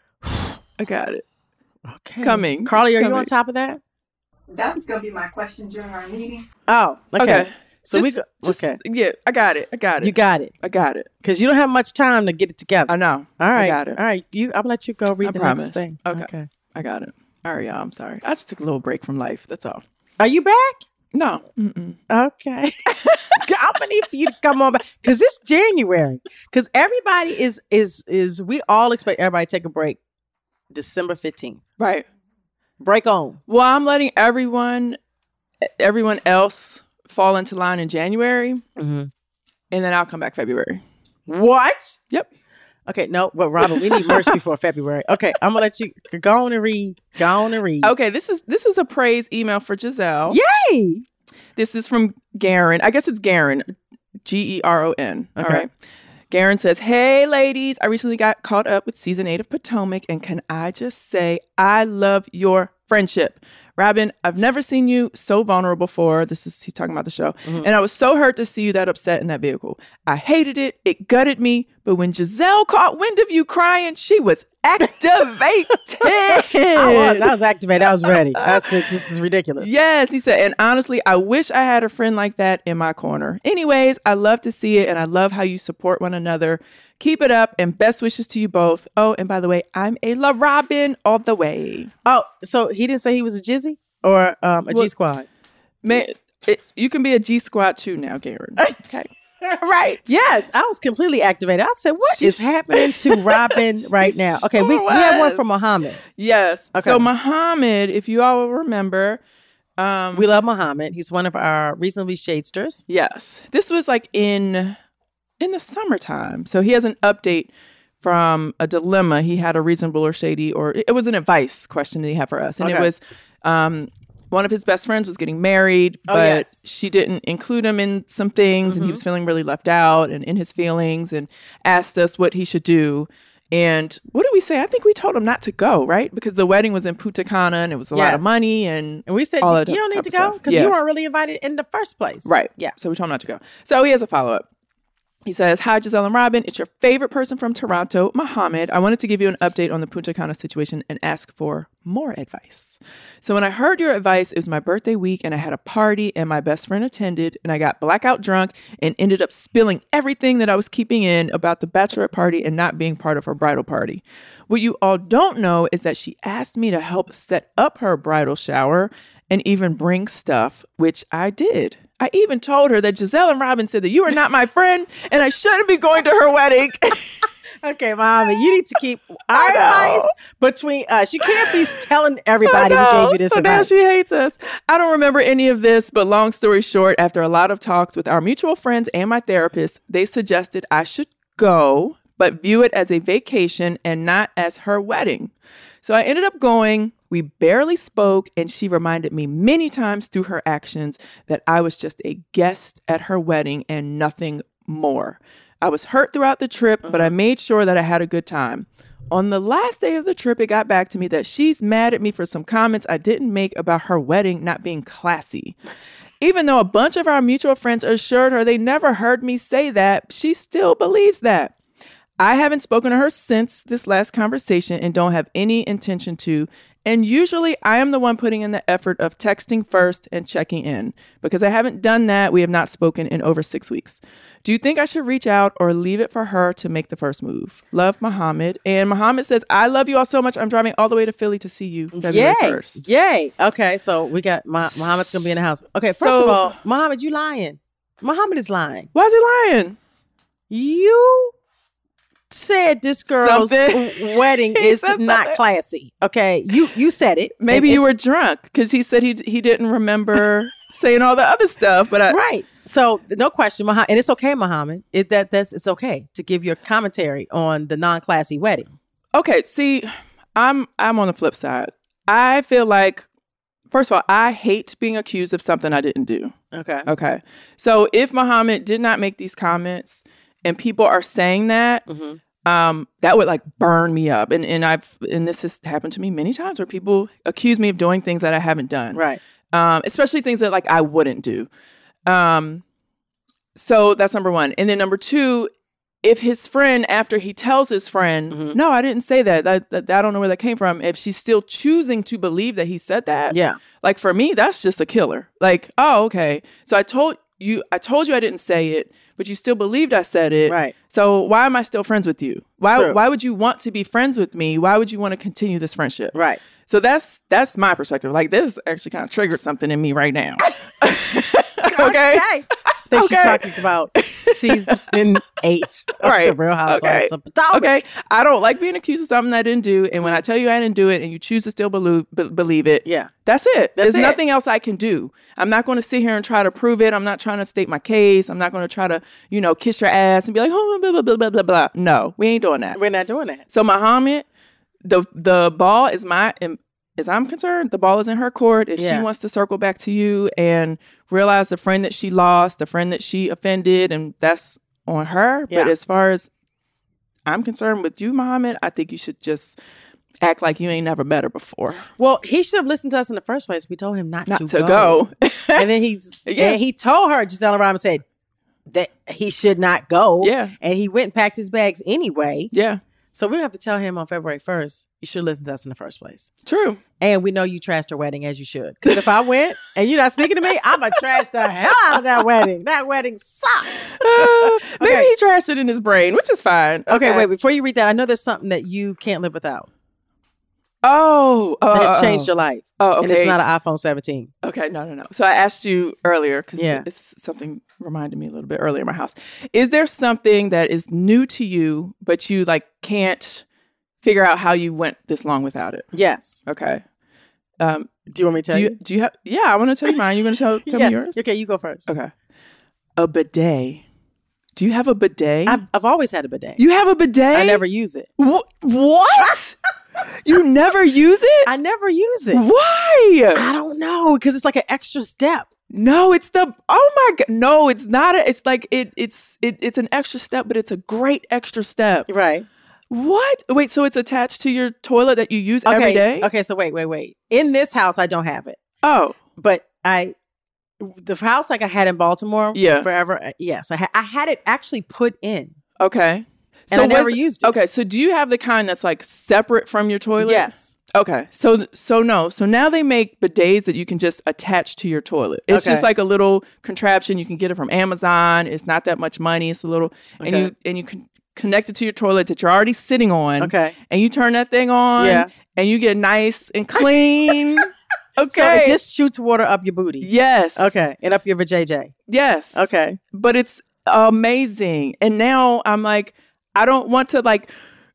I got it. Okay. It's coming. Carly, It's are you coming. on top of that? That was going to be my question during our meeting. Oh, okay. Okay. So we Just- go, just- okay. Yeah, I got it. I got it. You got it. I got it. Because you don't have much time to get it together. I know. All right. I got it. All right. You, I'll let you go read I the promise. next thing. Okay. I got it. All right, y'all. I'm sorry. I just took a little break from life. That's all. Are you back? No. Mm-mm. Okay. I'm gonna need for you to come on back because it's January. Because everybody is is is we all expect everybody to take a break December fifteenth. Right. Break on. Well, I'm letting everyone, everyone else fall into line in January, Mm-hmm. and then I'll come back February. What? Yep. Okay, no, but Robin, we need merch before February. Okay, I'm gonna let you go on and read. Go on and read. Okay, this is this is a praise email for Giselle. Yay! This is from Garen. I guess it's Garen, G E R O N. All Okay. right. Garen says, "Hey, ladies, I recently got caught up with season eight of Potomac, and can I just say I love your friendship. Robin, I've never seen you so vulnerable before." This is, he's talking about the show. Mm-hmm. "And I was so hurt to see you that upset in that vehicle. I hated it. It gutted me. But when Giselle caught wind of you crying, she was activated." I was, I was activated. I was ready. I said, "This is ridiculous." Yes, he said, "And honestly, I wish I had a friend like that in my corner. Anyways, I love to see it, and I love how you support one another. Keep it up, and best wishes to you both. Oh, and by the way, I'm a La Robin all the way." Oh, so he didn't say he was a Jizzy or um, a Well, G Squad? Man, it, you can be a G Squad too now, Garen. Okay. Right. Yes, I was completely activated. I said, "What is She- happening to Robin right now?" Okay, we, Sure we have one was. from Muhammad. Yes. Okay. So Muhammad, if you all remember, um, We love Muhammad. He's one of our reasonably shadesters. yes, this was like in in the summertime. So he has an update from a dilemma he had, a reasonable or shady, or it was an advice question that he had for us, and Okay. it was um, one of his best friends was getting married, Oh, but yes. she didn't include him in some things, and he was feeling really left out and in his feelings, and asked us what he should do. And what did we say? I think we told him not to go, right? Because the wedding was in Punta Cana and it was a lot of Yes. money, and And we said, all "You that don't type need of to go stuff. because Yeah. you weren't really invited in the first place." Right. Yeah. So we told him not to go. So he has a follow up. He says, "Hi, Giselle and Robin. It's your favorite person from Toronto, Muhammad. I wanted to give you an update on the Punta Cana situation and ask for more advice. So when I heard your advice, it was my birthday week and I had a party and my best friend attended, and I got blackout drunk and ended up spilling everything that I was keeping in about the bachelorette party and not being part of her bridal party. What you all don't know is that she asked me to help set up her bridal shower and even bring stuff, which I did. I even told her that Giselle and Robin said that you are not my friend and I shouldn't be going to her wedding." Okay, Muhammad, you need to keep our I know. advice between us. You can't be telling everybody I who know. gave you this so advice. now she hates us. I don't remember any of this, but long story short, after a lot of talks with our mutual friends and my therapist, they suggested I should go, but view it as a vacation and not as her wedding. So I ended up going. We barely spoke, and she reminded me many times through her actions that I was just a guest at her wedding and nothing more. I was hurt throughout the trip, but I made sure that I had a good time. On the last day of the trip, it got back to me that she's mad at me for some comments I didn't make about her wedding not being classy. Even though a bunch of our mutual friends assured her they never heard me say that, she still believes that. I haven't spoken to her since this last conversation and don't have any intention to. And usually I am the one putting in the effort of texting first and checking in. Because I haven't done that, we have not spoken in over six weeks. Do you think I should reach out or leave it for her to make the first move? Love, Muhammad. And Muhammad says, "I love you all so much. I'm driving all the way to Philly to see you February Yay. first. Yay. Okay, so we got my, Muhammad's going to be in the house. Okay, first So- of all, Muhammad, you lying. Muhammad is lying. Why is he lying? You said this girl's Something. wedding He is said not something. classy. Okay, you you said it. Maybe And you were it's- drunk because he said he he didn't remember saying all the other stuff. But I, right. So no question, Muhammad, and it's okay, Muhammad. It that that's it's okay to give your commentary on the non-classy wedding. Okay, see, I'm I'm on the flip side. I feel like, first of all, I hate being accused of something I didn't do. Okay. Okay. So if Muhammad did not make these comments and people are saying that, Mhm. um, that would like burn me up. And and I've and this has happened to me many times where people accuse me of doing things that I haven't done. Right. Um, especially things that like I wouldn't do. Um, so that's number one. And then number two, if his friend, after he tells his friend, mm-hmm. no, I didn't say that. That, that. I don't know where that came from. If she's still choosing to believe that he said that, yeah. like for me, that's just a killer. Like, oh, okay. So I told you, I told you I didn't say it, but you still believed I said it. Right. So why am I still friends with you? Why, True. why would you want to be friends with me? Why would you want to continue this friendship? Right. So that's that's my perspective. Like this actually kind of triggered something in me right now. okay. okay. I think okay. she's talking about season eight of right. The Real Housewives okay. of Potomac. Okay. I don't like being accused of something I didn't do. And when I tell you I didn't do it and you choose to still believe, be- believe it, yeah. that's it. That's There's it. nothing else I can do. I'm not going to sit here and try to prove it. I'm not trying to state my case. I'm not going to try to, you know, kiss your ass and be like, oh, blah, blah, blah, blah, blah, blah. No, we ain't doing that. We're not doing that. So Muhammad, the the ball is my... As I'm concerned, the ball is in her court. If yeah. she wants to circle back to you and realize the friend that she lost, the friend that she offended, and that's on her. Yeah. But as far as I'm concerned with you, Muhammad, I think you should just act like you ain't never met her before. Well, he should have listened to us in the first place. We told him not, not to, to go. go. And then he's yeah. and he told her, Giselle Robin said that he should not go. Yeah. And he went and packed his bags anyway. Yeah. So we have to tell him on February first, you should listen to us in the first place. True. And we know you trashed her wedding as you should. Because if I went and you're not speaking to me, I'm going to trash the hell out of that wedding. That wedding sucked. Uh, maybe okay. he trashed it in his brain, which is fine. Okay. okay, wait. Before you read that, I know there's something that you can't live without. Oh. Uh, that has uh, changed your life. Oh, okay. And it's not an iPhone seventeen. Okay, no, no, no. So I asked you earlier, because yeah. it's something reminded me a little bit earlier in my house. Is there something that is new to you, but you like can't figure out how you went this long without it? Yes. Okay. Um, do you want me to tell do you, you? Do you have? Yeah, I want to tell you mine. You're going to tell tell yeah. me yours. Okay, you go first. Okay. A bidet. Do you have a bidet? I've, I've always had a bidet. You have a bidet? I never use it. Wh- what? You never use it? I never use it. Why? I don't know, because it's like an extra step. No, it's the oh my god. No, it's not. A, it's like it. It's it. It's an extra step, but it's a great extra step. Right. What? Wait. So it's attached to your toilet that you use okay. every day? Okay. So wait, wait, wait. In this house, I don't have it. Oh, but I. The house like I had in Baltimore. Yeah. Forever. Yes, I, ha- I had it actually put in. Okay. And so I never was, used it. Okay, so do you have the kind that's like separate from your toilet? Yes. Okay, so so no, so now they make bidets that you can just attach to your toilet. It's okay. just like a little contraption. You can get it from Amazon. It's not that much money. It's a little, okay. and you and you can connect it to your toilet that you're already sitting on. Okay. And you turn that thing on. Yeah. And you get nice and clean. Okay. So it just shoots water up your booty. Yes. Okay, and up your vajayjay. Yes. Okay. But it's amazing, and now I'm like. I don't want to like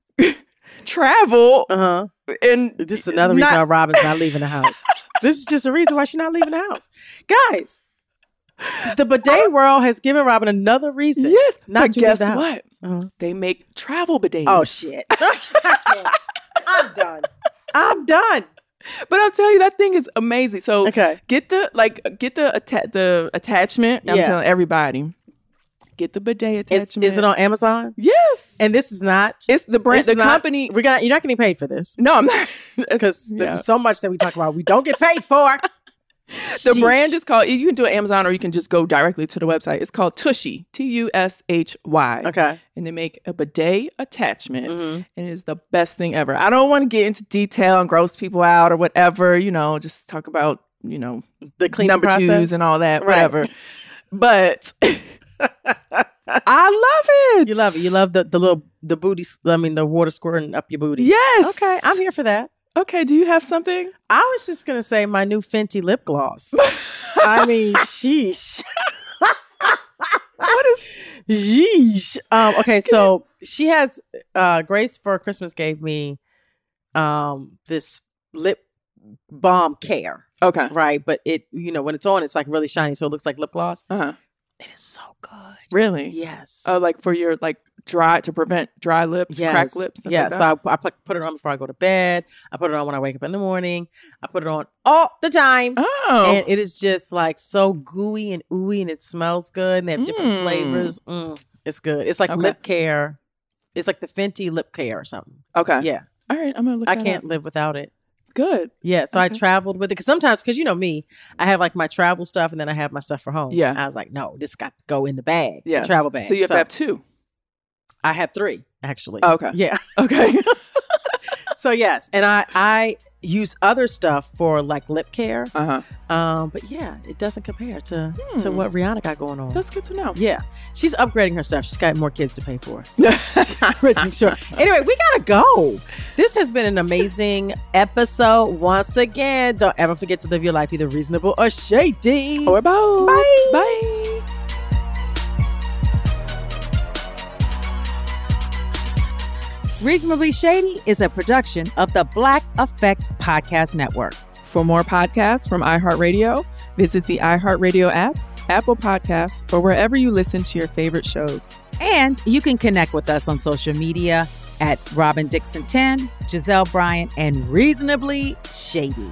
travel. Uh-huh. And this is another reason why Robin's not leaving the house. This is just a reason why she's not leaving the house. Guys, the bidet world has given Robin another reason. Yes. Not but to guess leave the house. what? Uh-huh. They make travel bidets. Oh shit. I'm done. I'm done. But I'll tell you, that thing is amazing. So okay. get the like get the atta- the attachment. I'm yeah. telling everybody. Get the bidet attachment. Is, is it on Amazon? Yes. And this is not. It's the brand. The not, company. We're gonna. You're not getting paid for this. No, I'm not. Because yeah. there's so much that we talk about we don't get paid for. The Sheesh. brand is called. You can do it Amazon or you can just go directly to the website. It's called Tushy. T U S H Y. Okay. And they make a bidet attachment, mm-hmm. and it's the best thing ever. I don't want to get into detail and gross people out or whatever. You know, just talk about you know the cleaning number process. twos and all that, right. whatever. But. I love it. You love it. You love the, the little the booty. I mean, the water squirting up your booty. Yes. Okay, I'm here for that. Okay. Do you have something? I was just gonna say my new Fenty lip gloss. I mean, sheesh. What is? Sheesh. Um. Okay. So she has. Uh, Grace for Christmas gave me, um, this lip balm care. Okay. Right, but it you know when it's on, it's like really shiny, so it looks like lip gloss. Uh huh. It is so good. Really? Yes. Oh, like for your like dry to prevent dry lips, yes. cracked lips. Yeah. Like so I, I put it on before I go to bed. I put it on when I wake up in the morning. I put it on all the time. Oh. And it is just like so gooey and ooey, and it smells good. And they have different mm. flavors. Mm, it's good. It's like okay. lip care. It's like the Fenty lip care or something. Okay. Yeah. All right. I'm gonna look. I that can't up. live without it. Good. Yeah, so Okay. I traveled with it because sometimes, because you know me, I have like my travel stuff and then I have my stuff for home. Yeah. I was like, no, this got to go in the bag, Yeah. the travel bag. So you have to have two. I have three actually. Oh, okay. Yeah. Okay. So yes, and I I use other stuff for like lip care. Uh huh. Um, but yeah, it doesn't compare to to Hmm. what Rihanna got going on. That's good to know. Yeah, she's upgrading her stuff. She's got more kids to pay for. So she's making sure. Anyway, we gotta go. This has been an amazing episode. Once again, don't ever forget to live your life either reasonable or shady. Or both. Bye. Bye. Reasonably Shady is a production of the Black Effect Podcast Network. For more podcasts from iHeartRadio, visit the iHeartRadio app, Apple Podcasts, or wherever you listen to your favorite shows. And you can connect with us on social media at Robin Dixon ten, Giselle Bryant, and Reasonably Shady.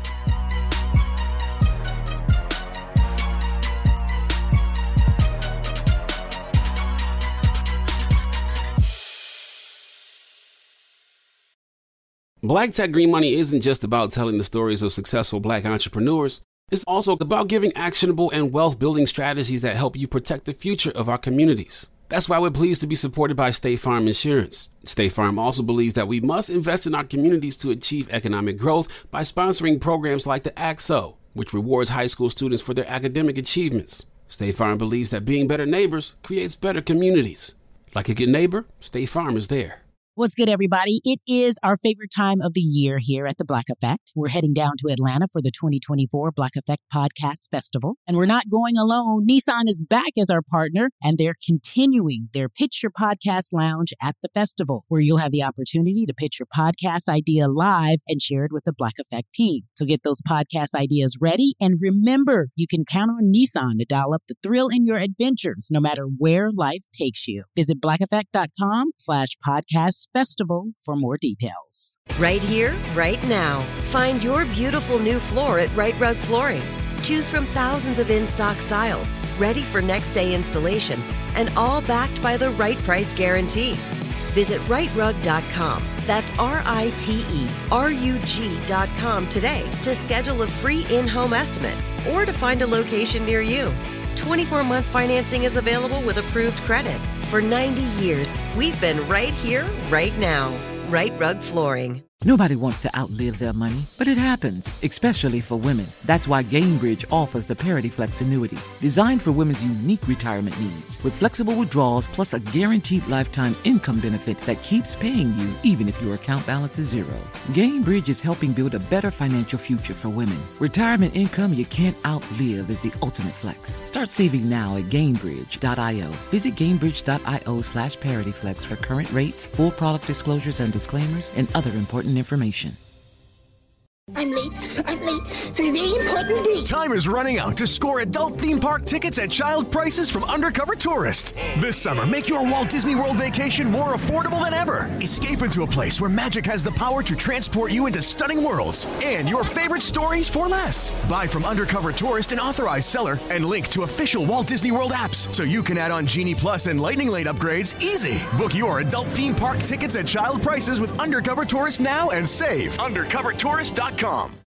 Black Tech Green Money isn't just about telling the stories of successful Black entrepreneurs. It's also about giving actionable and wealth-building strategies that help you protect the future of our communities. That's why we're pleased to be supported by State Farm Insurance. State Farm also believes that we must invest in our communities to achieve economic growth by sponsoring programs like the A C S O, which rewards high school students for their academic achievements. State Farm believes that being better neighbors creates better communities. Like a good neighbor, State Farm is there. What's good, everybody? It is our favorite time of the year here at the Black Effect. We're heading down to Atlanta for the twenty twenty-four Black Effect Podcast Festival. And we're not going alone. Nissan is back as our partner, and they're continuing their Pitch Your Podcast Lounge at the festival, where you'll have the opportunity to pitch your podcast idea live and share it with the Black Effect team. So get those podcast ideas ready. And remember, you can count on Nissan to dial up the thrill in your adventures, no matter where life takes you. Visit blackeffect.com slash podcast festival for more details. Right here, right now. Find your beautiful new floor at Right Rug Flooring. Choose from thousands of in-stock styles, ready for next day installation, and all backed by the right price guarantee. Visit right rug dot com. That's R I T E R U G dot com today to schedule a free in-home estimate or to find a location near you. twenty-four month financing is available with approved credit. For ninety years, we've been right here, right now. Right Rug Flooring. Nobody wants to outlive their money, but it happens, especially for women. That's why Gainbridge offers the Parity Flex annuity, designed for women's unique retirement needs. With flexible withdrawals plus a guaranteed lifetime income benefit that keeps paying you even if your account balance is zero. Gainbridge is helping build a better financial future for women. Retirement income you can't outlive is the ultimate flex. Start saving now at Gainbridge dot io. Visit Gainbridge dot io slash ParityFlex for current rates, full product disclosures and disclaimers, and other important information. I'm late. I'm late for a very important date. Time is running out to score adult theme park tickets at child prices from Undercover Tourist. This summer, make your Walt Disney World vacation more affordable than ever. Escape into a place where magic has the power to transport you into stunning worlds and your favorite stories for less. Buy from Undercover Tourist, an authorized seller, and link to official Walt Disney World apps so you can add on Genie Plus and Lightning Lane upgrades easy. Book your adult theme park tickets at child prices with Undercover Tourist now and save. undercover tourist dot com.